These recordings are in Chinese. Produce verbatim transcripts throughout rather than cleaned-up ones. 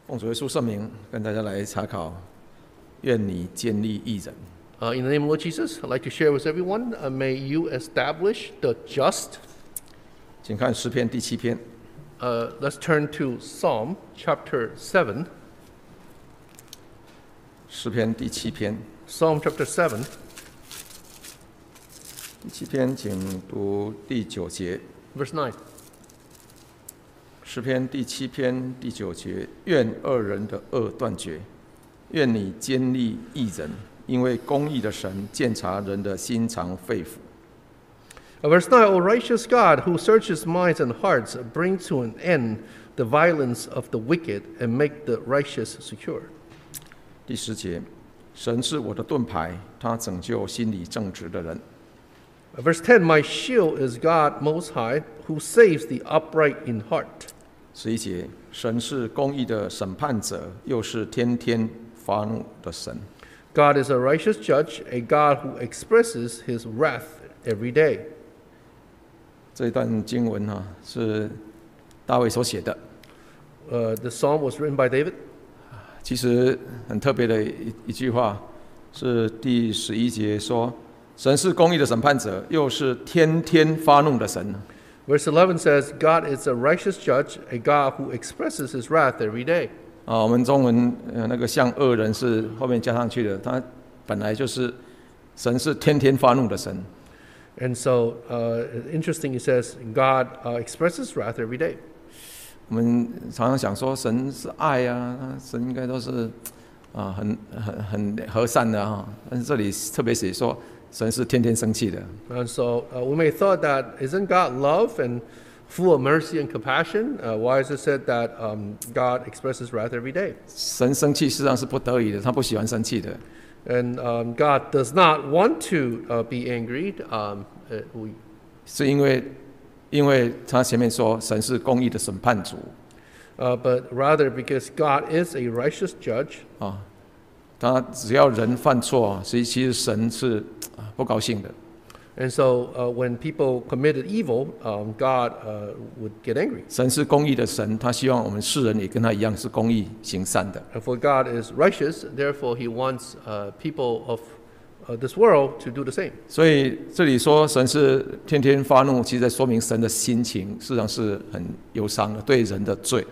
奉主耶稣圣名，跟大家来查考。愿你建立义人。 Uh, in the name of Lord Jesus, I'd like to share with everyone, uh, may you establish the just. 请看诗篇第七篇。 Uh, let's turn to Psalm chapter seven. 诗篇第七篇。 Psalm chapter seven. 第七篇，请读第九节。 Verse nine. 诗篇第七篇第九节：愿恶人的恶断绝，愿你坚立义人，因为公义的神鉴察人的心肠肺腑。 Uh, verse nine, O righteous God, who searches minds and hearts, bring to an end the violence of the wicked and make the righteous secure. 第十节：神是我的盾牌，他拯救心里正直的人。 Uh, verse ten, my shield is God Most High, who saves the upright in heart. 十一节：神是公义的审判者，又是天天发怒的神。 God is a righteous judge, a God who expresses his wrath every day. 这一段经文啊，是大卫所写的。 Uh, the psalm was written by David. 其实很特别的 一, 一句话，是第十一节说：神是公义的审判者，又是天天发怒的神。 Verse eleven says, God is a righteous judge, a God who expresses his wrath every day. 啊，我们中文呃那个像恶人是后面加上去的，他本来就是神是天天发怒的神。 And so, uh, interesting, it says, God uh, expresses wrath every day. 我们常常想说神是爱啊，神应该都是啊很很很和善的啊，但是这里特别写说神是天天生气的。 And so, uh, we may thought that, isn't God love and full of mercy and compassion? Uh, why is it said that um, God expresses wrath every day? 神生气实际上是不得已的，他不喜欢生气的。 And um, God does not want to uh, be angry. Um, uh, we, 是因为，因为他前面说神是公义的审判主， uh, but rather because God is a righteous judge. 啊，他只要人犯错，其实其实神是啊不高兴的。 And so, uh, when people committed evil, um, God uh, would get angry. 神是公义的神，他希望我们世人也跟他一样是公义行善的。 And for God is righteous, therefore He wants uh, people of uh, this world to do the same. 所以这里说神是天天发怒，其实在说明神的心情实际上是很忧伤的，对人的罪。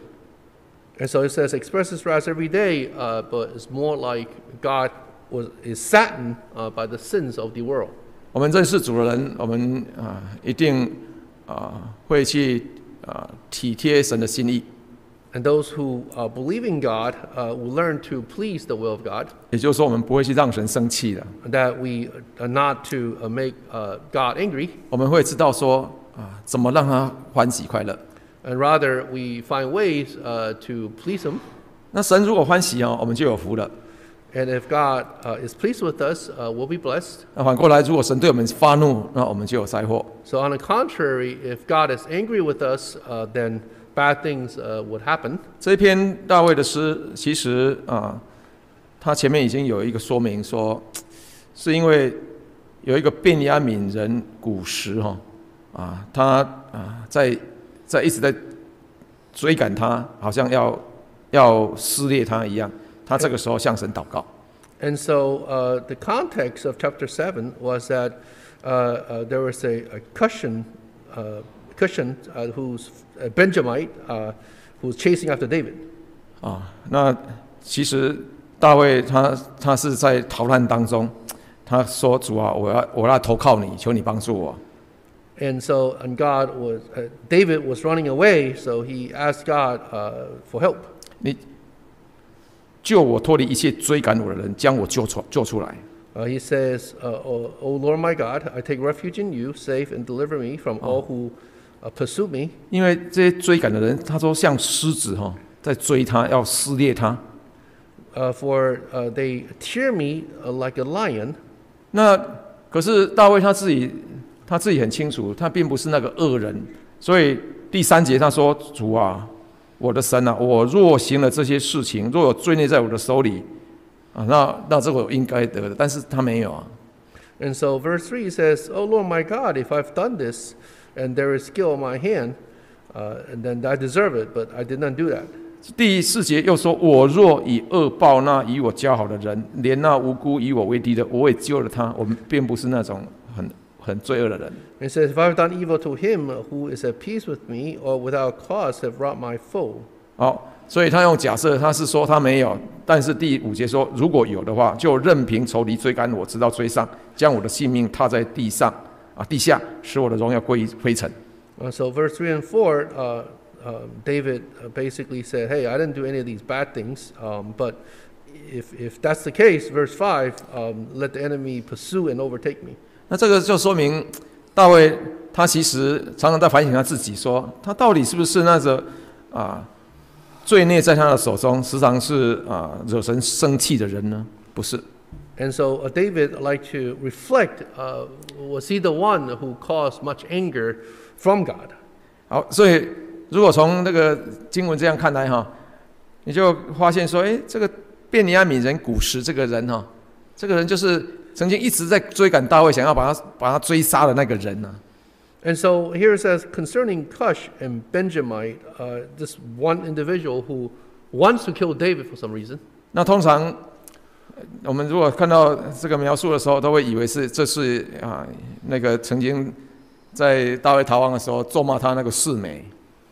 And so it says expresses wrath every day, uh, but it's more like God was is saddened uh, by the sins of the world. 我们认识主的人，我们啊一定啊会去啊体贴神的心意。 And those who uh, believe in God uh, will learn to please the will of God. 也就是说，我们不会去让神生气的。 That we are not to uh, make uh, God angry. 我们会知道说啊，怎么让他欢喜快乐。 And rather, we find ways uh, to please Him. 那神如果欢喜哦，我们就有福了。 And if God uh, is pleased with us, uh, we'll be blessed. 那反过来，如果神对我们发怒，那我们就有灾祸。 So on the contrary, if God is angry with us, uh, then bad things uh, would happen. 这一篇大卫的诗，其实啊，他前面已经有一个说明说，是因为有一个便雅悯人古时哈啊，他啊在在一直在追赶他，好像要要撕裂他一样。 他这个时候向神祷告。 And so uh, the context of chapter seven was that uh, uh, there was a, a Cushan, uh, Cushan uh, who's a Benjamite uh, who was chasing after David. 啊，那其实大卫他他是在逃难当中，他说：“主啊，我要我要投靠你，求你帮助我。” And so, and God was uh, David was running away, so he asked God uh, for help. 你救我脱离一切追赶我的人，将我救出救出来。 Uh, he says, uh, oh, "O Lord my God, I take refuge in you, save and deliver me from all who uh, pursue me." 因为这些追赶的人，他说像狮子哈，在追他，要撕裂他。 Uh, for uh, they tear me uh, like a lion. 那可是大卫他自己他自己很清楚，他并不是那个恶人，所以第三节他说：“主啊，我的神啊，我若行了这些事情，若有罪孽在我的手里，啊，那那这个我应该得的，但是他没有啊。” And so verse three says, "O Lord my God, if I've done this, and there is skill in my hand, uh, and then I deserve it, but I did not do that." 第四节又说：“我若以恶报那与我交好的人，连那无辜以我为敌的，我也救了他。”我们并不是那种很很罪恶的人。 It says, "If I've done evil to him who is at peace with me, or without cause have wrought my foe." 好，所以他用假设，他是说他没有，但是第五节说，如果有的话，就任凭仇敌追赶我，直到追上，将我的性命踏在地上啊地下，使我的荣耀归于灰尘。 Uh, so verse three and four, uh, uh, David uh, basically said, "Hey, I didn't do any of these bad things, um, but if if that's the case, verse five, um, let the enemy pursue and overtake me." 那这个就说明大卫他其实常常在反省他自己说，他到底是不是那个啊罪孽在他的手中，时常是啊惹神生气的人呢？不是。 And so uh, David like to reflect, uh, was he the one who caused much anger from God? 好，所以如果从那个经文这样看来哈，你就发现说，哎，这个便尼亚悯人古时这个人哈，这个人就是曾经一直在追赶大卫，想要把他把他追杀的那个人呢。 And so here it says concerning Cush and Benjamite, uh, this one individual who wants to kill David for some reason. 那通常我们如果看到这个描述的时候，都会以为是这是啊那个曾经在大卫逃亡的时候咒骂他那个示每。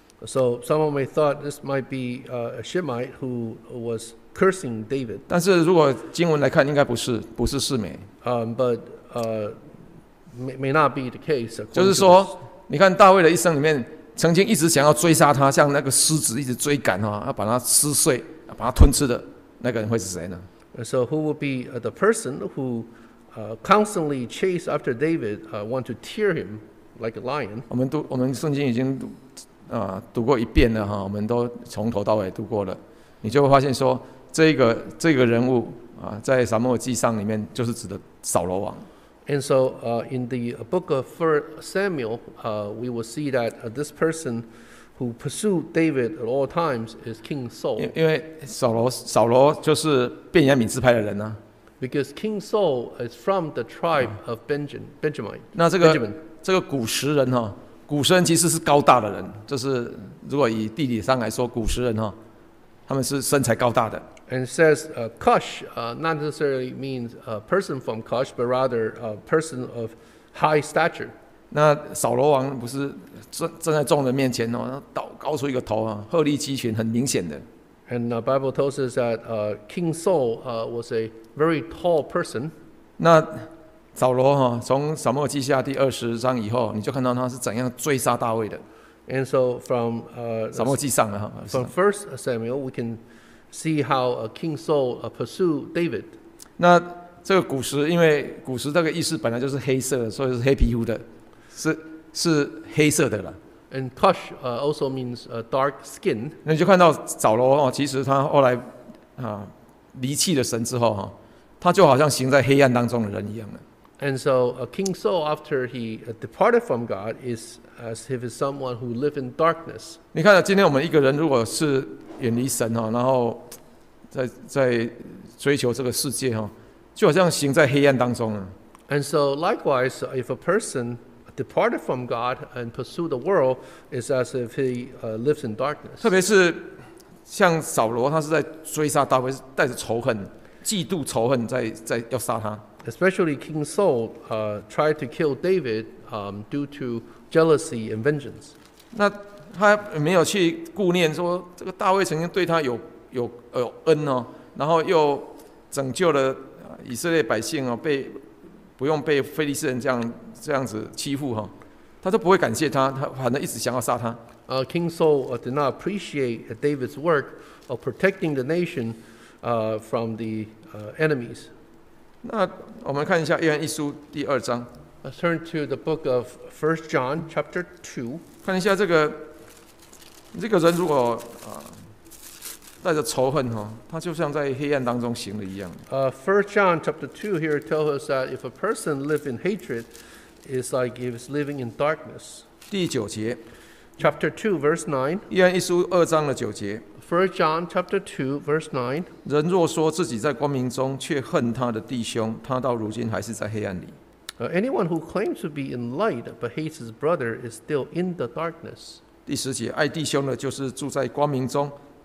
So someone may thought this might be uh, a Shemite who was cursing David. 但是如果经文来看，应该不是，不是示每。 Um, but uh, may, may not be the case. 就是说，你看大卫的一生里面，曾经一直想要追杀他，像那个狮子一直追赶哈，要把他撕碎，把他吞吃的那个人会是谁呢？ So who would be uh, the person who uh, constantly chase after David, uh, want to tear him like a lion? 我们读我们圣经已经啊读过一遍了哈，我们都从头到尾读过了，你就会发现说，这个这个人物啊，在撒母耳记上里面就是指的扫罗王。 And so uh, in the book of First Samuel, uh, we will see that uh, this person who pursued David at all times is King Saul. 因因为扫罗扫罗就是便雅悯支派的人啊。 Because King Saul is from the tribe of Benjamin. Benjamin. 那这个 Benjamin. 这个古时人哈，古时人其实是高大的人，就是如果以地理上来说，古时人哈，他们是身材高大的。 And it says uh, Cush uh, not necessarily means a person from Cush, but rather a person of high stature. 那扫罗王不是站站在众人面前哦，高高出一个头啊，鹤立鸡群，很明显的。 And the Bible tells us that uh, King Saul uh, was a very tall person. 那扫罗哈，从撒母耳记下第二十章以后，你就看到他是怎样追杀大卫的。 And so from uh, 撒母耳记上了哈。 from First Samuel, we can see how uh, King Saul uh, pursued David. 那这个古时，因为古时这个意思本来就是黑色的，所以是黑皮肤的，是是黑色的了。 And Cush uh, also means uh, dark skin. 那你就看到扫罗哦，其实他后来啊离弃了神之后哈，他就好像行在黑暗当中的人一样了。 And so uh, King Saul, after he uh, departed from God, is as if he's someone who lived in darkness. 你看，今天我们一个人如果是远离神哈，然后在在追求这个世界哈，就好像行在黑暗当中了。 And so likewise, if a person departed from God and pursued the world, is as if he uh, lives in darkness. 特别是像扫罗，他是在追杀大卫，是带着仇恨、嫉妒、仇恨在在要杀他。 Especially King Saul uh, tried to kill David um, due to jealousy and vengeance. 那他没有去顾念说，这个大卫曾经对他有有有恩哦，然后又拯救了以色列百姓哦，被不用被非利士人这样这样子欺负哈、哦，他都不会感谢他，他反正一直想要杀他。 Uh, King Saul uh, did not appreciate uh, David's work of protecting the nation uh, from the uh, enemies. 那我们看一下约翰一书第二章， Let's turn to the book of First John, chapter two. 看一下这个这个人如果啊带着仇恨哈、哦，他就像在黑暗当中行的一样。 Uh, First John, chapter two, here tells us that if a person lives in hatred, it's like he is living in darkness. 第九节， Chapter two, verse nine. 约翰一书二章的九节。 First John, chapter two, verse nine. 人若说自己在光明中，却恨他的弟兄，他到如今还是在黑暗里。 Uh, anyone who claims to be in light but hates his brother is still in the darkness. 第十节，爱弟兄的，就是住在光明中，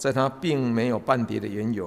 在他并没有半点的缘由。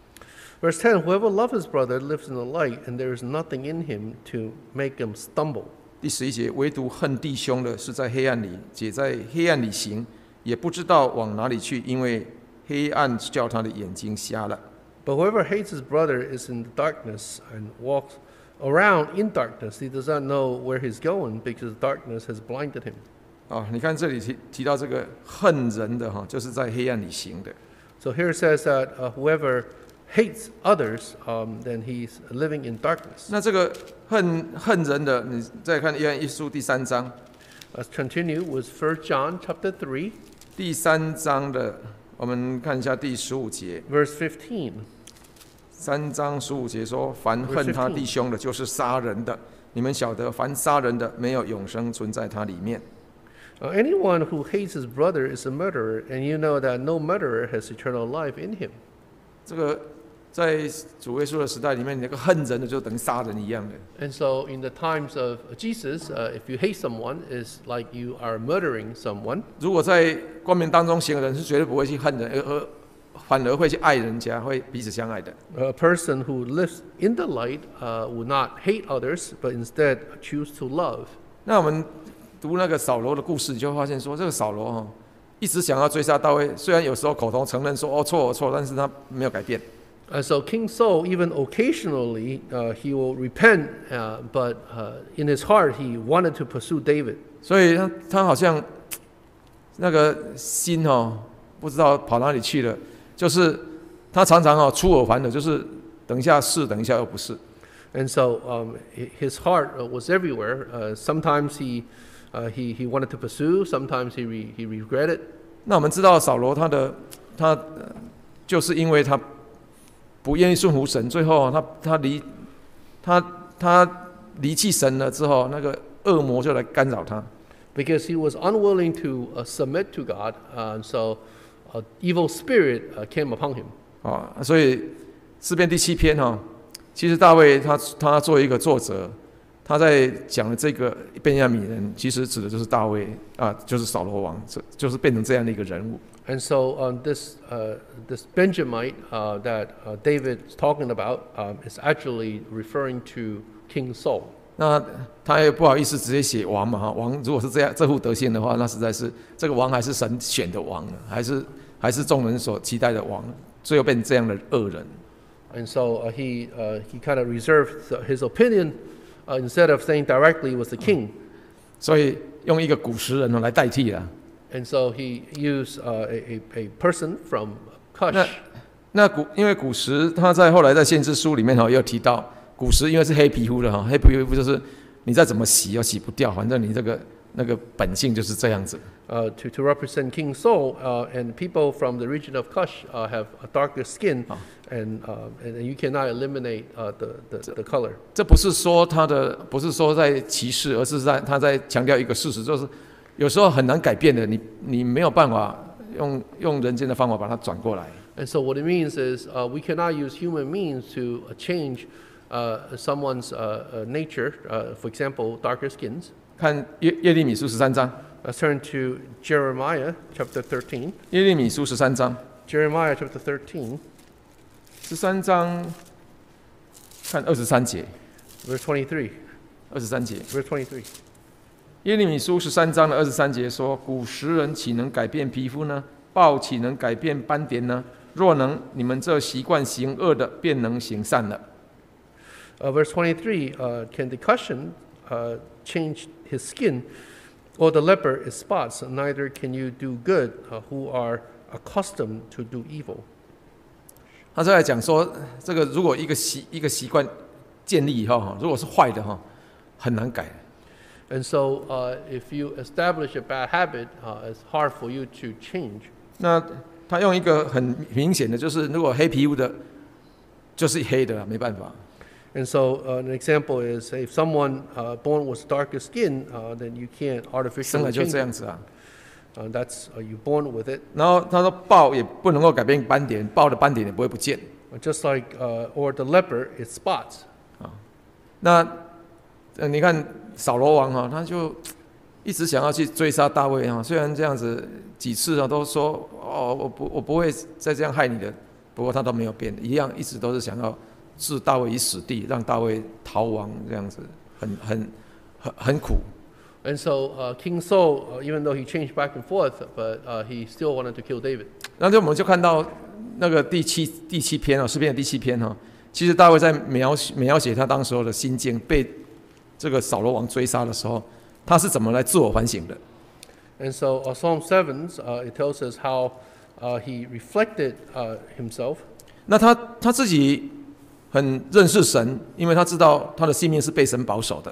Verse ten, whoever loves his brother lives in the light, and there is nothing in him to make him stumble. 第十一节，唯独恨弟兄的是在黑暗里，且在黑暗里行，也不知道往哪里去，因为黑暗叫他的眼睛瞎了。 But whoever hates his brother is in the darkness and walks around in darkness. He does not know where he's going because darkness has blinded him. 啊，你看这里提提到这个恨人的哈，就是在黑暗里行的。 So here it says that uh, whoever hates others, um, then he's living in darkness. 那这个恨恨人的，你再看约翰一书第三章， Let's continue with First John chapter three, 第三章的，我们看一下第十五节。 verse fifteen. 三章十五节说：“凡恨他弟兄的，就是杀人的。你们晓得，凡杀人的，没有永生存在他里面。” Uh, anyone who hates his brother is a murderer, and you know that no murderer has eternal life in him. 这个在主耶稣的时代里面，那个恨人的就等于杀人一样的。 And so, in the times of Jesus, uh, if you hate someone, it's like you are murdering someone. 如果在光明当中行的人，是绝对不会去恨人，而而反而会去爱人家，会彼此相爱的。 A person who lives in the light uh, will not hate others, but instead choose to love. 那我们读那个扫罗的故事，你就会发现说，这个扫罗哈，一直想要追杀大卫，虽然有时候口头承认说哦错我错，但是他没有改变。 Uh, so King Saul, even occasionally, uh, he will repent, uh, but uh, in his heart, he wanted to pursue David. 所以他他好像那个心哦，不知道跑哪里去了。就是他常常哦出尔反尔，就是等一下是，等一下又不是。 And so um, his heart uh, was everywhere. Uh, sometimes he, uh, he he wanted to pursue. Sometimes he re, he regretted. 那我们知道扫罗他的他、呃、就是因为他不愿意顺服神，最后他他离他他离弃神了之后，那个恶魔就来干扰他。 Because he was unwilling to uh, submit to God, uh, and so an evil spirit uh, came upon him. 啊、哦，所以诗篇第七篇哈、哦，其实大卫他他作为一个作者，他在讲的这个便雅悯人，其实指的就是大卫啊，就是扫罗王，这就是变成这样的一个人物。 And so um, this uh, this Benjamite uh, that uh, David is talking about um, is actually referring to King Saul. 那他也不好意思直接写王嘛哈，王如果是这样这副德性的话，那实在是这个王还是神选的王呢，还是还是众人所期待的王，最后变成这样的恶人。 And so uh, he uh, he kind of reserved his opinion uh, instead of saying directly it was the king. 所以用一个古时人来代替了。 And so he used uh, a, a a person from 那 Cush. 那古因为古时他在后来在先知书里面哈也有提到，古时因为是黑皮肤的哈，黑皮肤就是你再怎么洗都洗不掉，反正你这个那个本性就是这样子。 Uh, to, to represent King Saul, uh, and people from the region of Cush uh, have a darker skin, and, uh, and you cannot eliminate uh, the, the, the color. 这不是说他的不是说在歧视，而是在他在强调一个事实，就是有时候很难改变的，你你没有办法用用人间的方法把它转过来。 And so what it means is uh, we cannot use human means to uh, change uh, someone's uh, uh, nature, uh, for example, darker skins. 看耶耶利米书十三章， Let's turn to Jeremiah chapter thirteen. 耶利米书十三章， Jeremiah chapter thirteen, 十三章看二十三节， verse twenty-three. 二十三节。 Verse twenty-three. 耶利米书十三章的二十三节说：“古时人岂能改变皮肤呢？豹岂能改变斑点呢？若能，你们这习惯行恶的，便能行善了。” Uh, verse twenty-three, uh, can the cushion uh, change his skin, or the leper his spots? Neither can you do good uh, who are accustomed to do evil. 他再来讲说，这个如果一个习一个习惯建立以后哈，如果是坏的哈，很难改。 And so, uh, if you establish a bad habit, uh, it's hard for you to change. 那他用一个很明显的，就是如果黑皮肤的，就是黑的，没办法。 And so, uh, an example is if someone uh, born with darker skin, uh, then you can't 生 artificially 来就 change 这 it. 样子啊。 Uh, that's uh, you born with it. 然后他说豹也不能够改变斑点，豹的斑点也不会不见。 Just like, uh, or the leper, it spots. 那呃，你看扫罗王哈，他就一直想要去追杀大卫啊。虽然这样子几次啊都说哦，我不我不会再这样害你的，不过他都没有变，一样一直都是想要置大卫于死地，让大卫逃亡，这样子很很很很苦。 And so uh, King Saul, uh, even though he changed back and forth, but uh, he still wanted to kill David. 然后我们就看到那个第七第七篇啊，诗篇的第七篇哈，其实大卫在描写描写他当时候的心境，被这个扫罗王追杀的时候，他是怎么来自我反省的。 And so uh, Psalm seven, uh, it tells us how uh, he reflected uh, himself. 那他他自己很认识神，因为他知道他的性命是被神保守的。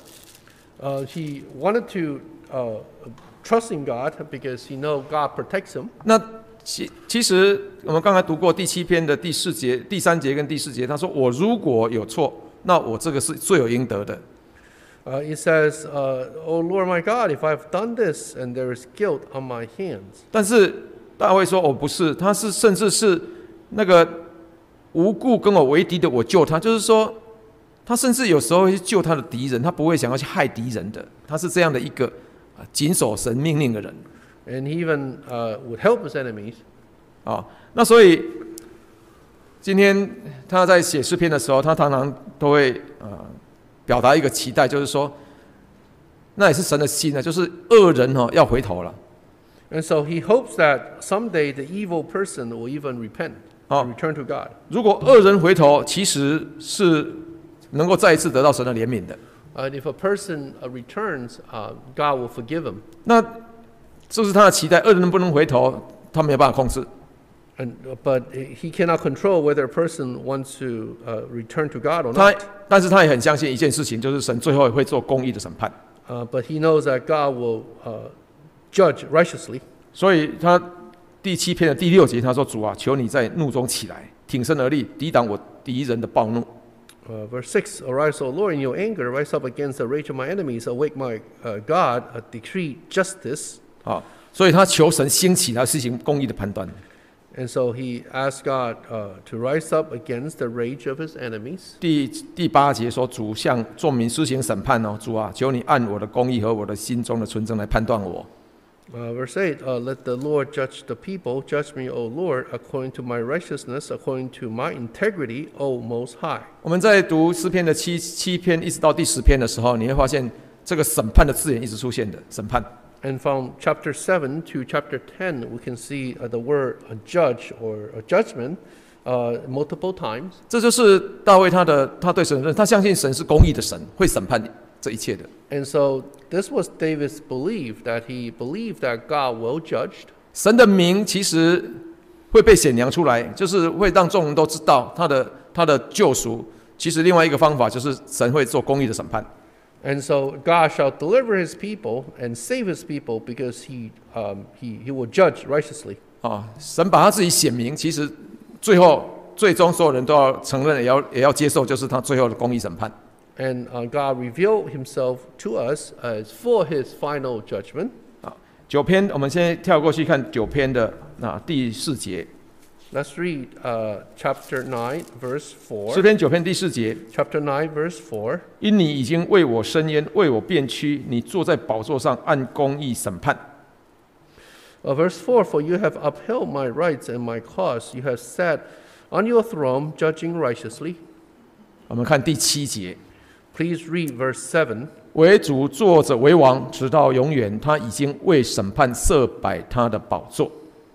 Uh, he wanted to uh, trust in God because he know God protects him. 那其其实我们刚才读过第七篇的第四节、第三节跟第四节，他说：“我如果有错，那我这个是罪有应得的。” Uh, it says, uh, "Oh Lord my God, if I've done this and there is guilt on my hands." 但是大卫说：“我不是，他是甚至是那个无故跟我为敌的，我救他。”就是说，他甚至有时候会去救他的敌人，他不会想要去害敌人的。他是这样的一个谨守神命令的人。 And he even uh, would help his enemies. 啊，那所以今天他在写诗篇的时候，他常常都会呃表达一个期待，就是说，那也是神的心啊，就是恶人哦要回头了。 And so he hopes that someday the evil person will even repent and return to God. 如果恶人回头，其实是能够再一次得到神的怜悯的。 And if a person uh, returns, uh, God will forgive him. 那这是他的期待，恶人不能回头，他没有办法控制。 And, uh, but he cannot control whether a person wants to uh, return to God or 他 not. 但是他也很相信一件事情，就是神最后会做公义的审判。 Uh, but he knows that God will uh, judge righteously. 所以他第七篇的第六节他说：“主啊，求你在怒中起来，挺身而立，抵挡我敌人的暴怒。” Uh, verse six, "Arise, O Lord, in your anger, rise up against the rage of my enemies. Awake my uh, God, uh, decree justice." 好，所以他求神兴起来施行公义的判断。 And so he asked God uh, to rise up against the rage of his enemies. 第第八节说：“主向众民施行审判哦，主啊，求你按我的公义和我的心中的纯正来判断我。” Uh, verse eight, uh, "Let the Lord judge the people. Judge me, O Lord, according to my righteousness, according to my integrity, O Most High." 我们在读诗篇的七七篇一直到第十篇的时候，你会发现这个审判的字眼一直出现的审判。 And from chapter seven to chapter ten, we can see uh, the word uh, judge or uh, judgment uh, multiple times. 这就是大卫他的他对神的认识，他相信神是公义的神，会审判这一切的。 And so this was David's belief, that he believed that God will judge. 神的名其实会被显扬出来，就是会让众人都知道他的他的救赎。其实另外一个方法就是神会做公义的审判。 And so God shall deliver his people and save his people because he, um, he, he will judge righteously. 啊，神把他自己显明，其实最后最终所有人都要承认，也要也要接受，就是他最后的公义审判。 And uh, God revealed himself to us as for his final judgment. 啊，九篇，我们现在跳过去看九篇的啊第四节。 Let's read uh, chapter nine, verse 诗 four. 篇九篇第四节， Chapter nine, verse four. 因你已经为我伸冤，为我辩屈，你坐在宝座上按公义审判。 Uh, verse four, "For you have upheld my rights and my cause. You have sat on your throne, judging righteously." 我们看第七节， Please read verse seven. 为主坐着为王，直到永远。他已经为审判设摆他的宝座。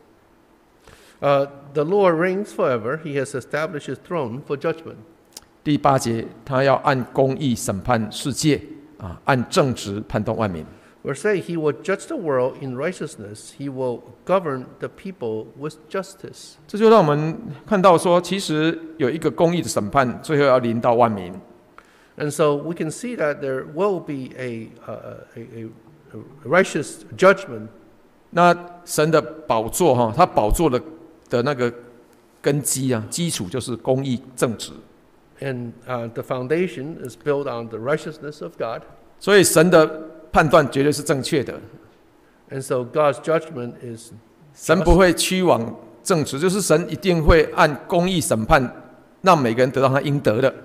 Uh, "The Lord reigns forever. He has established his throne for judgment." 第八节，他要按公义审判世界，啊，按正直判断万民。 Verse eight, "He will judge the world in righteousness. He will govern the people with justice." 这就让我们看到说，其实有一个公义的审判，最后要临到万民。 And so we can see that there will be a, uh, a, a righteous judgment. 那神的宝座哈，他宝座的的那个根基啊，基础就是公义正直。 And uh, the foundation is built on the righteousness of God. 所以神的判断绝对是正确的， And so God's judgment is 神不会屈枉正直，就是神一定会按公义审判，让每个人得到他应得的。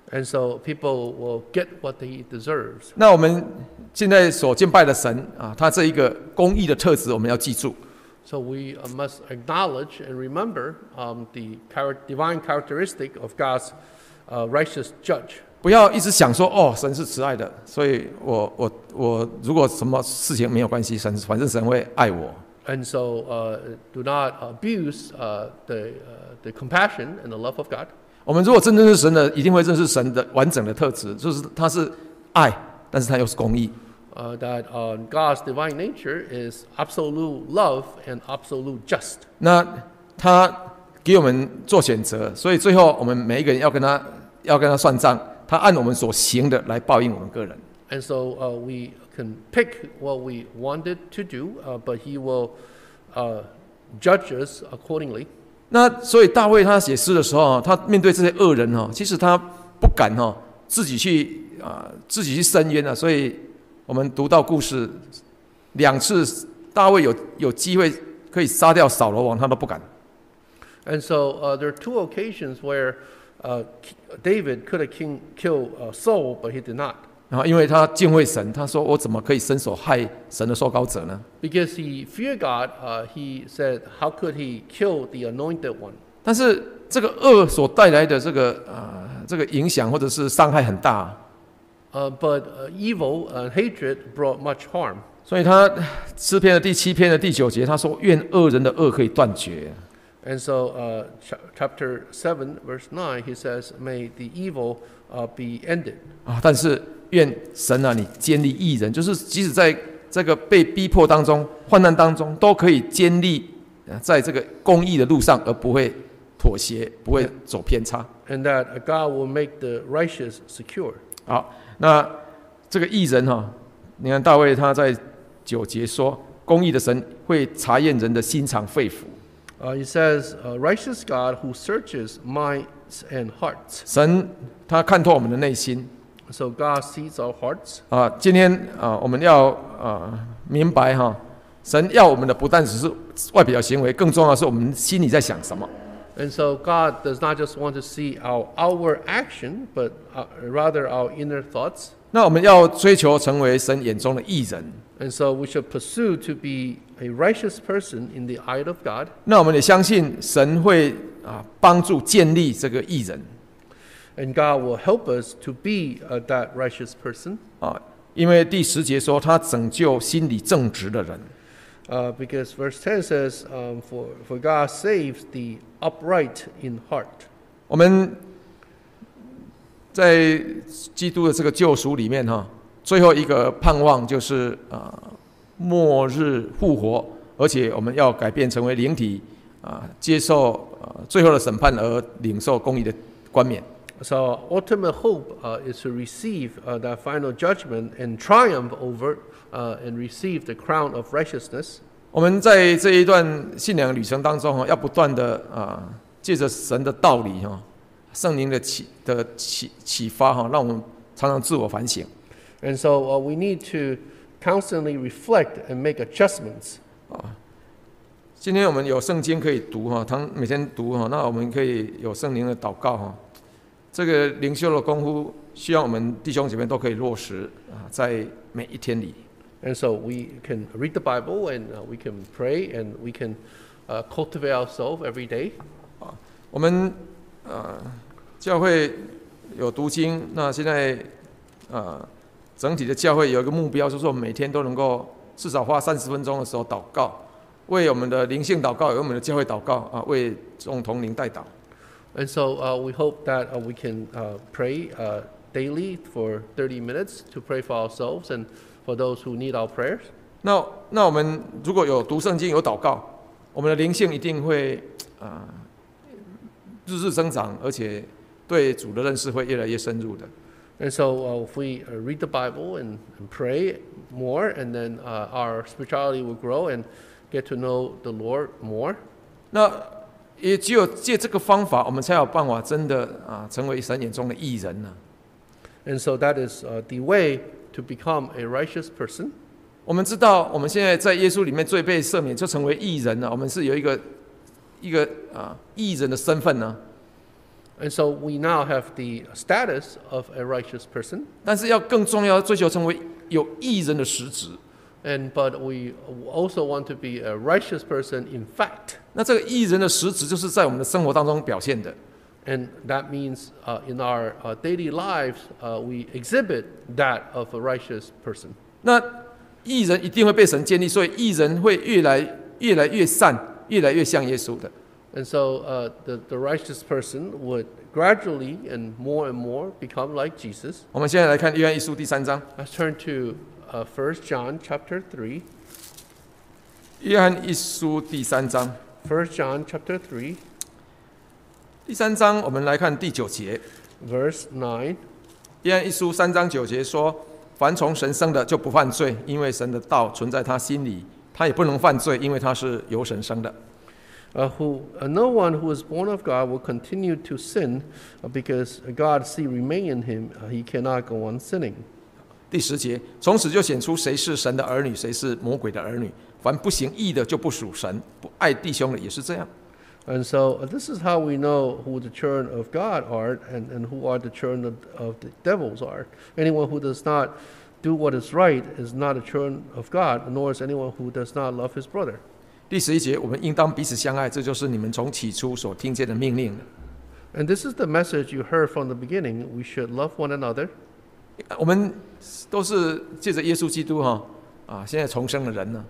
And so people will get what they deserve. 那我们现在所敬拜的神啊，他这一个公义的特质，我们要记住。 So we uh, must acknowledge and remember um, the char- divine characteristic of God's uh, righteous judge. 不要一直想说哦，神是慈爱的，所以我我我如果什么事情没有关系，神反正神会爱我。 And so uh, do not abuse uh, the, uh, the compassion and the love of God. 我们如果真正是神的，一定会认识神的完整的特质，就是他是爱，但是他又是公义。 Uh, that uh, God's divine nature is absolute love and absolute just. 那他给我们做选择，所以最后我们每一个人要跟他要跟他算账。他按我们所行的来报应我们个人。 And so uh, we can pick what we wanted to do, uh, but He will uh, judge us accordingly. 那所以大卫他写诗的时候，他面对这些恶人哈，其实他不敢哈自己去啊、呃、自己去申冤啊。所以我们读到故事两次，大卫有有机会可以杀掉扫罗王，他都不敢。 And so uh, there are two occasions where Uh, David could have king, killed uh, Saul, but he did not. 然后，因为他敬畏神，他说：“我怎么可以伸手害神的受膏者呢？” Because he feared God, uh, he said, "How could he kill the anointed one?" 但是这个恶所带来的这个啊、呃、这个影响或者是伤害很大。 Uh, but uh, evil and hatred brought much harm. 所以他诗篇的第七篇的第九节，他说：“愿恶人的恶可以断绝。” And so, uh, ch- chapter seven, verse nine, he says, "May the evil uh, be ended." 啊，但是愿神啊，你坚立义人，就是即使在这个被逼迫当中、患难当中，都可以坚立在这个公义的路上，而不会妥协，不会走偏差。 And that God will make the righteous secure. 好，那这个义人哈、哦，你看大卫他在九节说，公义的神会查验人的心肠肺腑。 Uh, he says, uh, "Righteous God who searches minds and hearts." 神他看透我们的内心。 So God sees our hearts. 啊，今天啊，我们要啊明白哈，神要我们的不但只是外表行为，更重要的是我们心里在想什么。 And so God does not just want to see our outward action, but uh, rather our inner thoughts. 那我们要追求成为神眼中的义人。 And so we should pursue to be a righteous person in the eye of God. 那我们也相信神会啊帮助建立这个义人。 And God will help us to be uh, that righteous person. 啊，因为第十节说他拯救心里正直的人。 Uh, because verse ten says, um, for, for God saves the upright in heart. 我们在基督的这个救赎里面哈，最后一个盼望就是啊、呃，末日复活，而且我们要改变成为灵体啊、呃，接受啊、呃、最后的审判而领受公义的冠冕。 So our ultimate hope uh, is to receive uh, that final judgment and triumph over uh, and receive the crown of righteousness. 我们在这一段信仰旅程当中哈，要不断的啊，借着神的道理哈，圣灵的启的启启发哈，让我们常常自我反省。 And so uh, we need to constantly reflect and make adjustments. 啊，今天我们有圣经可以读哈，常每天读哈，那我们可以有圣灵的祷告哈。这个灵修的功夫，希望我们弟兄姐妹都可以落实啊，在每一天里。 And so we can read the Bible and uh, we can pray and we can uh, cultivate ourselves every day. 啊，我们呃教会有读经，那现在呃整体的教会有一个目标，就是说我们每天都能够至少花三十分钟的时候祷告，为我们的灵性祷告，为我们的教会祷告啊，为众同灵代祷。 And so uh, we hope that uh, we can uh, pray uh, daily for thirty minutes to pray for ourselves and for those who need our prayers. 那那我们如果有读圣经有祷告，我们的灵性一定会啊、呃、日日增长，而且对主的认识会越来越深入的。 And so uh, if we uh, read the Bible and, and pray more, and then uh, our spirituality will grow and get to know the Lord more. 那也只有借这个方法，我们才有办法真的啊成为神眼中的义人呢、 啊。And so that is uh, the way to become a righteous person. 我们知道，我们现在在耶稣里面罪被赦免，就成为义人了。我们是有一个一个啊义人的身份呢。 And so we now have the status of a righteous person, 但是要更重要，追求成为有义人的实质。 and but we also want to be a righteous person in fact. 那这个义人的实质就是在我们的生活当中表现的。 And that means uh, in our uh, daily lives, uh, we exhibit that of a righteous person. 那义人一定会被神建立，所以义人会越来越来越善，越来越像耶稣的。 And so uh, the, the righteous person would gradually and more and more become like Jesus. 我们现在来看约翰一书第三章。 Let's turn to uh, First John chapter three. 约翰一书第三章， First John chapter three, 第三章我们来看第九节。 verse nine. 约翰一书三章九节说：“凡从神生的就不犯罪，因为神的道存在他心里，他也不能犯罪，因为他是由神生的。” Uh, who uh, no one who is born of God will continue to sin, uh, because God's seed remain in him. Uh, he cannot go on sinning. 第十节，从此就显出谁是神的儿女，谁是魔鬼的儿女。凡不行义的，就不属神；不爱弟兄的，也是这样。 And so uh, this is how we know who the children of God are and, and who are the children of, of the devils are. Anyone who does not do what is right is not a children of God, nor is anyone who does not love his brother. 第十一节，我们应当彼此相爱，这就是你们从起初所听见的命令了。 And this is the message you heard from the beginning. We should love one another. 我们都是借着耶稣基督哈啊，现在重生的人呢，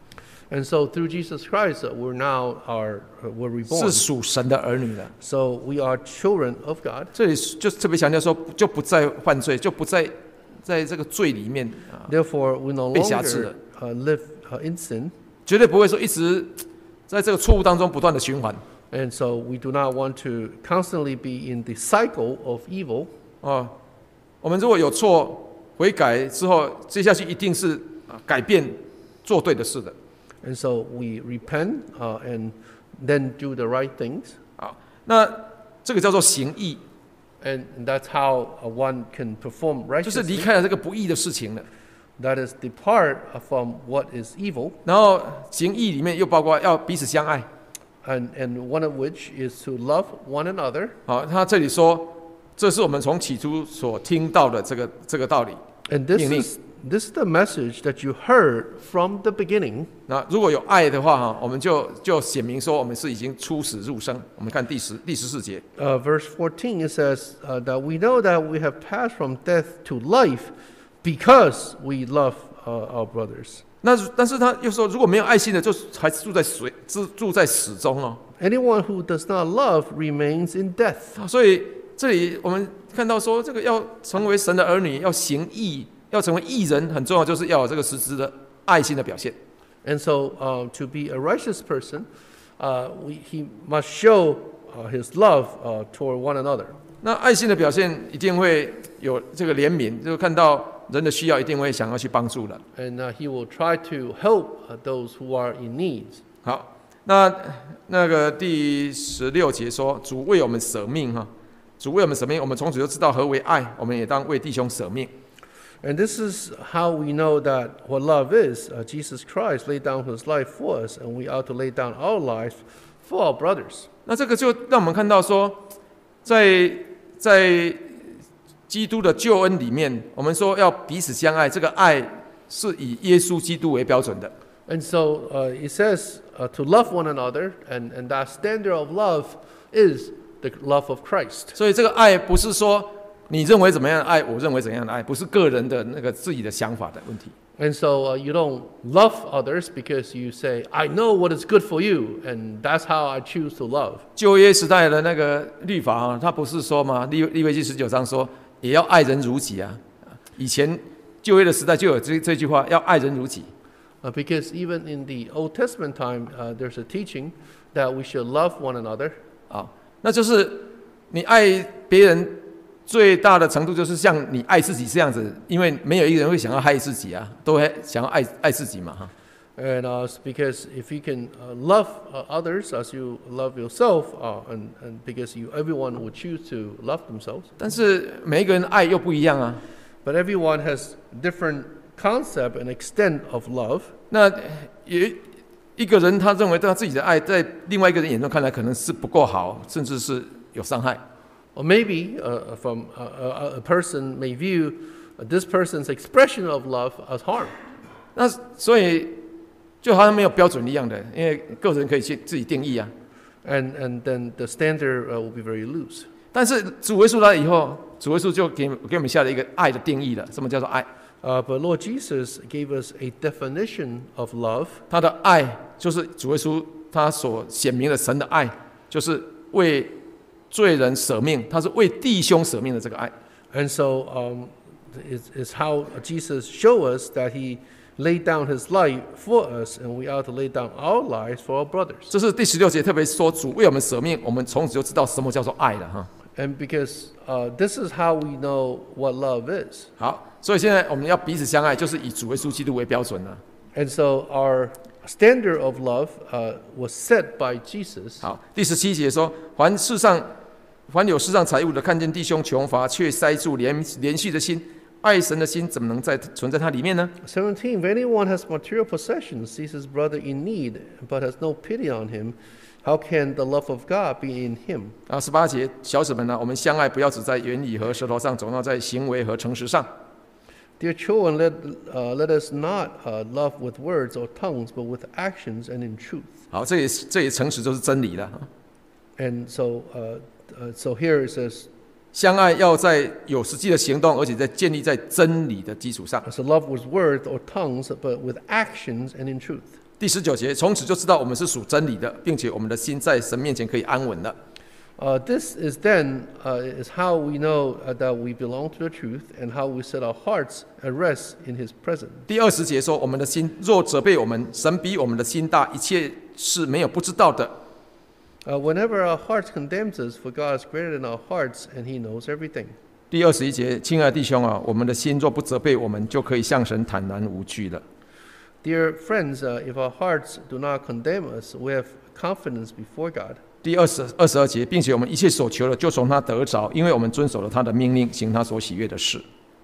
And so through Jesus Christ, uh, we're now are uh, we're 是 reborn. 属神的儿女的。 So we are children of God. 这里就特别强调说，就不再犯罪，就不再在这个罪里面啊， Therefore, we no 被辖制了。 longer uh, live uh, in sin. 绝对不会说一直在这个错误当中不断的循环 And so we do not want to constantly be in the cycle of evil. 哦。我们如果有错悔改之后，接下去一定是啊改变做对的事的。 And so we repent uh, and then do the right things. 啊，那这个叫做行义， And that's how uh, one can perform 就是离 righteously. 开了这个不义的事情了。 That is depart from what is evil. 然后行义里面又包括要彼此相爱。 And, and one of which is to love one another. 好，他这里说，这是我们从起初所听到的这个这个道理。 And this 命令。 is, this is the message that you heard from the beginning. 那如果有爱的话哈，我们就就显明说我们是已经出死入生。我们看第十第十四节， Uh, verse fourteen, it says uh, that we know that we have passed from death to life because we love uh, our brothers. 那但是他又说，如果没有爱心的，就还是住在水，住住在死中哦。 Anyone who does not love remains in death. 啊所以这里我们看到说，这个要成为神的儿女，要行义，要成为义人，很重要，就是要有这个实质的爱心的表现。 And so, uh, to be a righteous person, uh, we, he must show uh, his love uh, toward one another. 那爱心的表现一定会有这个怜悯，就看到人的需要，一定会想要去帮助的。 And uh, he will try to help uh, those who are in need. 好，那那个第十六节说，主为我们舍命哈，主为我们舍命，我们从此就知道何为爱，我们也当为弟兄舍命。 And this is how we know that what love is. Uh, Jesus Christ laid down his life for us, and we ought to lay down our lives for our brothers. 那这个就让我们看到说，在在基督的救恩里面，我们说要彼此相爱，这个爱是以耶稣基督为标准的。 And so uh, it says uh, to love one another, and, and that standard of love is the love of Christ. 所以这个爱不是说你认为怎么样的爱，我认为怎样的爱，不是个人的那个自己的想法的问题。 And so uh, you don't love others because you say, I know what is good for you, and that's how I choose to love. 旧约时代的那个律法啊，它不是说嘛，利利未记十九章说也要爱人如己啊。以前旧约的时代就有这这句话，要爱人如己。 Uh, because even in the Old Testament time, uh, there's a teaching that we should love one another. 啊，那就是你爱别人最大的程度，就是像你爱自己这样子，因为没有一个人会想要害自己啊，都会想要爱爱自己嘛哈。 And uh, it's because if you can uh, love uh, others as you love yourself, uh, and, and because you, everyone would choose to love themselves. 但是每一个人爱又不一样啊。 But everyone has different concept and extent of love. 那也一个人他认为他自己的爱，在另外一个人眼中看来可能是不够好，甚至是有伤害。 Or maybe uh, from uh, a, a person may view this person's expression of love as harm. 那所以就好像没有标准一样的，因为个人可以去自己定义啊。 And and then the standard uh, will be very loose. 但是主耶稣来以后，主耶稣就给给我们下了一个爱的定义了。什么叫做爱？ Uh, but Lord Jesus gave us a definition of love. 他的爱就是主耶稣他所显明的神的爱，就是为罪人舍命，他是为弟兄舍命的这个爱。 And so um, is is how Jesus showed us that he laid down his life for us, and we ought to lay down our lives for our brothers. 这是第十六节特别说主为我们舍命，我们从此就知道什么叫做爱了哈。 And because uh, this is how we know what love is. 好，所以现在我们要彼此相爱，就是以主耶稣基督为标准了。 And so our standard of love uh, was set by Jesus. 好，第十七节说，凡世上凡有世上财物的，看见弟兄穷乏，却塞住连连续的心，爱神的心怎么能在存在他里面呢？ seventeen, if anyone has material possessions, sees his brother in need, but has no pity on him, how can the love of God be in him? 啊，十八节，小子们呢、啊，我们相爱不要只在言语和舌头上，总要在行为和诚实上。 Dear children, let, uh, let us not uh, love with words or tongues, but with actions and in truth. 好，这也这也诚实就是真理了。 And so, uh, uh, so here it says, 相爱要在有实际的行动，而且在建立在真理的基础上。 so love with words or tongues, but with actions and in truth. 第十九节，从此就知道我们是属真理的，并且我们的心在神面前可以安稳了。 Uh, this is then uh, is how we know uh, that we belong to the truth, and how we set our hearts at rest in His presence. 第二十节说，我们的心若责备我们，神比我们的心大，一切是没有不知道的。 Uh, whenever our hearts condemns us, for God is greater than our hearts, and He knows everything. 第二十一节，亲爱的弟兄啊，我们的心若不责备我们，就可以向神坦然无惧了。 Dear friends, uh, if our hearts do not condemn us, we have confidence before God. 第二十二十二节，并且我们一切所求的，就从他得着，因为我们遵守了他的命令，行他所喜悦的事。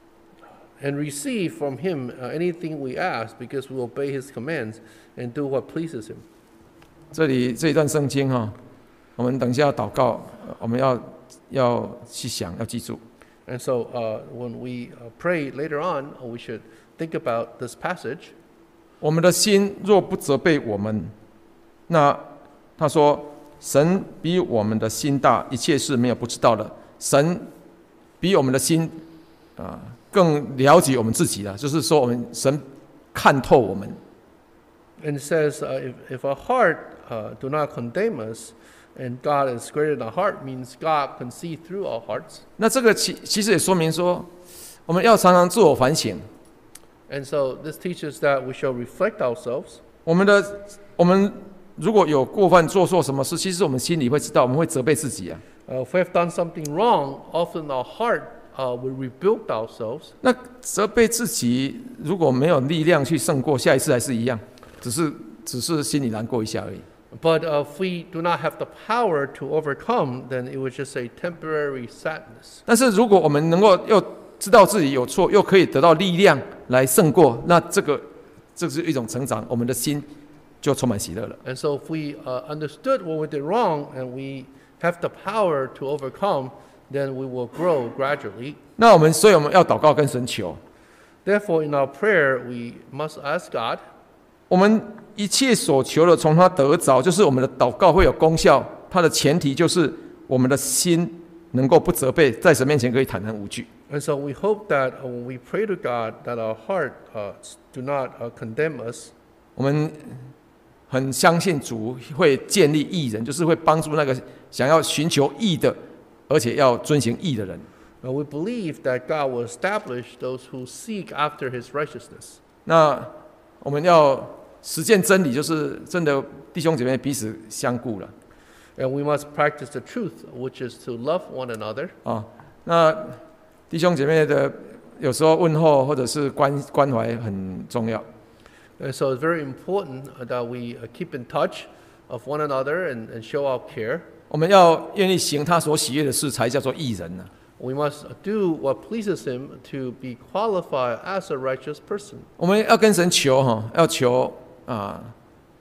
And receive from Him uh, anything we ask, because we obey His commands and do what pleases Him. 这里这一段圣经哈、哦，我们等一下要祷告，我们要要去想，要记住。 And so, uh, when we uh, pray later on, uh, we should think about this passage. 我们的心若不责备我们，那他说，神比我们的心大，一切事没有不知道的。神比我们的心啊更了解我们自己了，就是说，我们神看透我们。 And it says, uh, if, if our heart uh, do not condemn us, and God is greater than our heart, means God can see through our hearts. 那这个其其实也说明说，我们要常常自我反省。 And so this teaches that we shall reflect ourselves. 我们的我们如果有过犯做错什么事，其实我们心里会知道，我们会责备自己啊。 Uh, if we have done something wrong, often our heart uh, will rebuke ourselves. 那责备自己如果没有力量去胜过，下一次还是一样，只是只是心里难过一下而已。 But uh, if we do not have the power to overcome, then it was just a temporary sadness. 但是如果我们能够又知道自己有错，又可以得到力量来胜过，那这个这是一种成长，我们的心就充满喜乐了。 And so if we uh, understood what we did wrong and we have the power to overcome, then we will grow gradually. 那我们所以我们要祷告跟神求， Therefore, in our prayer, we must ask God. 我们一切所求的从他得着，就是我们的祷告会有功效。它的前提就是我们的心能够不责备，在神面前可以坦然无惧。 And so we hope that uh, when we pray to God, that our heart uh, do not uh, condemn us. 我们很相信主会建立义人，就是会帮助那个想要寻求义的，而且要遵行义的人。 Uh, we believe that God will establish those who seek after His righteousness. 那我们要实践真理，就是真的弟兄姐妹彼此相顾了 And we must practice the truth, which is to love one another. 啊。那弟兄姐妹的有时候问候或者是关关怀很重要。 And so it's very important that we uh, keep in touch of one another and, and show our care. 我们要愿意行他所喜悦的事，才叫做义人呢、啊。 We must do what pleases Him to be qualified as a righteous person. 我们要跟神求哈，要求啊，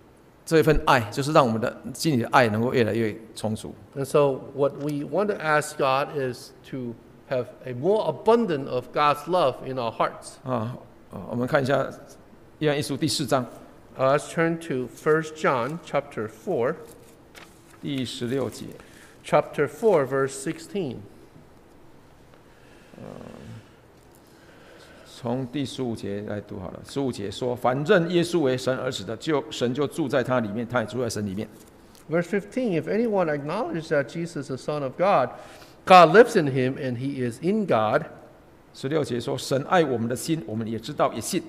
这一份爱，就是让我们的心里的爱能够越来越充足。 And so what we want to ask God is to have a more abundant of God's love in our hearts. 啊，我们看一下约翰一书第四章 Uh, let's turn to First John chapter four, 第十六节。 chapter four, verse sixteen. 从第十五节来读好了。十五节说：“凡认耶稣为神儿子的，就神就住在他里面，他也住在神里面。” Verse fifteen, if anyone acknowledges that Jesus is the Son of God, God lives in him and he is in God. 十六节说：“神爱我们的心，我们也知道也信。”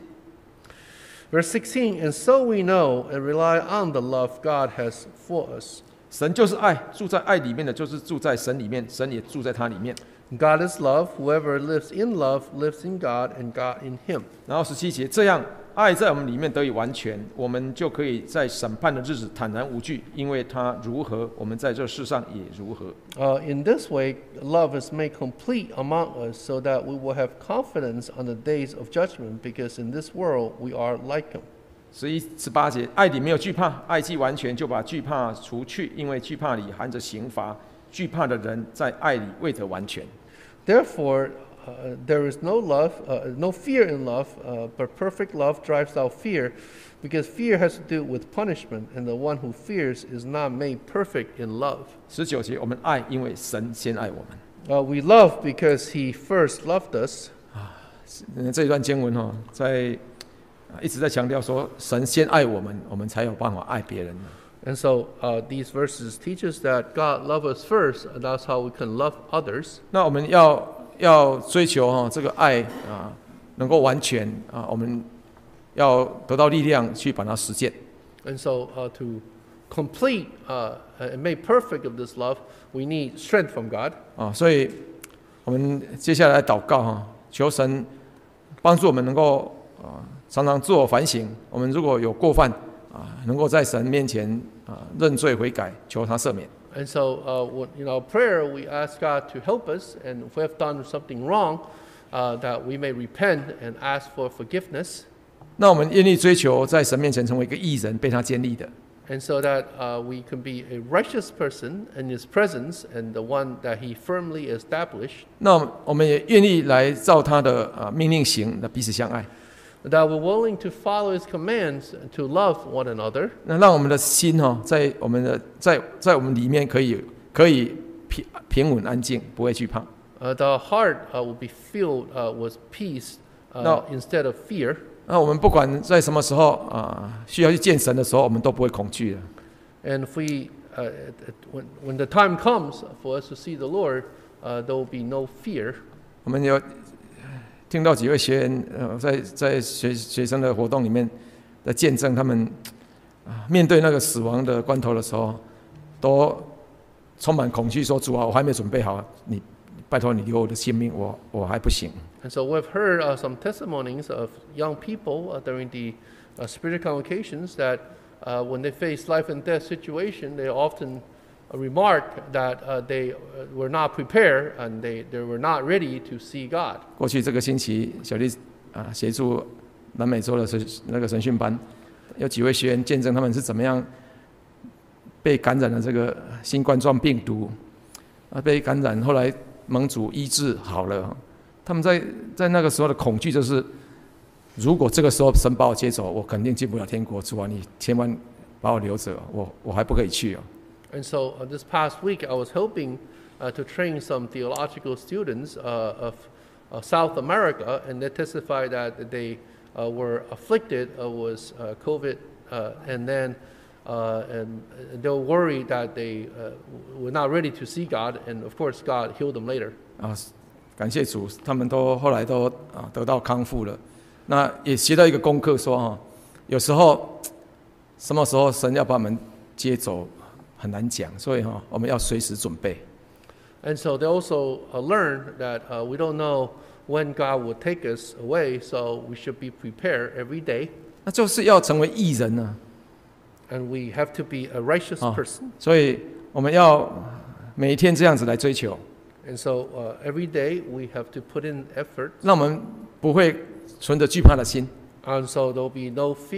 Verse sixteen, and so we know and rely on the love God has for us. 神就是爱，住在爱里面的，就是住在神里面，神也住在他里面。 God is love. Whoever lives in love lives in God and God in him. 然后十七节，这样爱在我们里面得以完全，我们就可以在审判的日子坦然无惧，因为他如何，我们在这世上也如何。 Uh, in this way, love is made complete among us so that we will have confidence on the days of judgment, because in this world we are like him. 十一、十八节，爱里没有惧怕，爱既完全，就把惧怕除去，因为惧怕里含着刑罚，惧怕的人在爱里未得完全。 Therefore, uh, there is no love, uh, no fear in love, uh, but perfect love drives out fear, because fear has to do with punishment, and the one who fears is not made perfect in love. 十九节，我们爱，因为神先爱我们。 Uh, we love because he first loved us. 嗯这一段经文哦，在一直在强调说，神先爱我们，我们才有办法爱别人。 And so uh, these verses teach us that God loves us first, and that's how we can love others. 那我们要要追求哈、哦、这个爱啊，能够完全啊，我们要得到力量去把它实践。 And so uh, to complete uh, and make perfect of this love, we need strength from God. 啊，所以我们接下来祷告哈，求神帮助我们能够啊常常自我反省。我们如果有过犯啊，能够在神面前啊认罪悔改，求他赦免。 And so, uh, when, in our prayer, we ask God to help us, and if we have done something wrong, uh, that we may repent and ask for forgiveness. 那我们愿意追求在神面前成为一个义人，被他建立的。 And so that uh, we can be a righteous person in His presence, and the one that He firmly established. 那我们也愿意来照他的啊命令行，那彼此相爱。 That we're willing to follow His commands to love one another. 那让我们的心哈、哦，在我们的在在我们里面可以可以平平稳安静，不会惧怕。 Uh, the heart uh, will be filled uh, with peace uh, No. instead of fear. 那我们不管在什么时候啊，需要去见神的时候，我们都不会恐惧的。 And if we, uh, when, when the time comes for us to see the Lord, uh, there will be no fear. 我们有听到几位学员呃，在在学学生的活动里面的见证，他们啊面对那个死亡的关头的时候，都充满恐惧，说：“主啊，我还没准备好，你拜托你留我的性命，我我还不行。” And so we've heard uh, some testimonies of young people uh, during the uh, spiritual convocations that uh, when they face life and death situation, they often uh, remark that uh, they uh, were not prepared and they, they were not ready to see God. 过去这个星期，小弟啊协助南美洲的神那个神训班，有几位学员见证他们是怎么样被感染了这个新冠状病毒，啊被感染，后来蒙主医治好了。他们在在那个时候的恐惧就是，如果这个时候神把我接走，我肯定进不了天国。主啊，你千万把我留着，我我还不可以去哦。 And so uh, this past week, I was helping uh, to train some theological students uh, of uh, South America, and they testified that they uh, were afflicted uh, with uh, COVID, uh, and then uh, and they were worried that they uh, were not ready to see God, and of course, God healed them later. 啊，感谢主，他们都后来都啊得到康复了。那也学到一个功课说哈，有时候什么时候神要把我们接走很难讲，所以哈我们要随时准备。 And so they also uh, learned that uh, we don't know when God will take us away, so we should be prepared every day. 那就是要成为义人呢、 And we have to be a righteous 啊， person. 所以我们要每一天这样子来追求， And so uh, every day we have to put in effort. 让我们不会存着惧怕的心， And so there will be no fear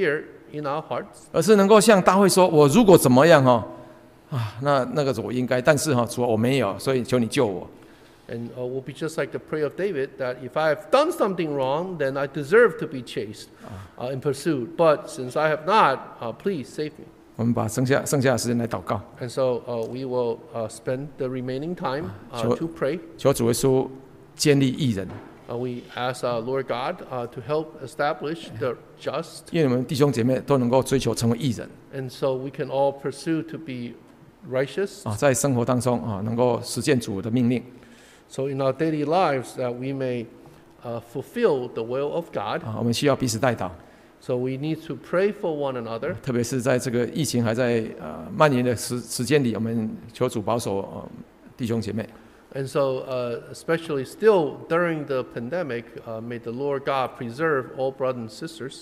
in our hearts, 而是能够像大卫说：“我如果怎么样哈啊，那那个是我应该，但是哈，主啊我没有，所以求你救我。” and uh, we'll be just like the prayer of David that if I have done something wrong, then I deserve to be chased uh, and pursued. But since I have not, uh, please save me. 我们把剩下剩下的时间来祷告， And so uh, we will uh, spend the remaining time uh, Sure. to pray. 求主耶稣建立义人， Uh, we ask uh, Lord God uh, to help establish the just, 因为我们弟兄姐妹都能够追求成为义人 and so we can all pursue to be righteous. 啊，在生活当中啊，能够实践主的命令 So in our daily lives that we may uh, fulfill the will of God. 啊，我们需要彼此代祷， So we need to pray for one another. 特别是在这个疫情还在呃蔓延的时时间里，我们求主保守呃弟兄姐妹。 And so, uh, especially still during the pandemic, uh, may the Lord God preserve all brothers and sisters.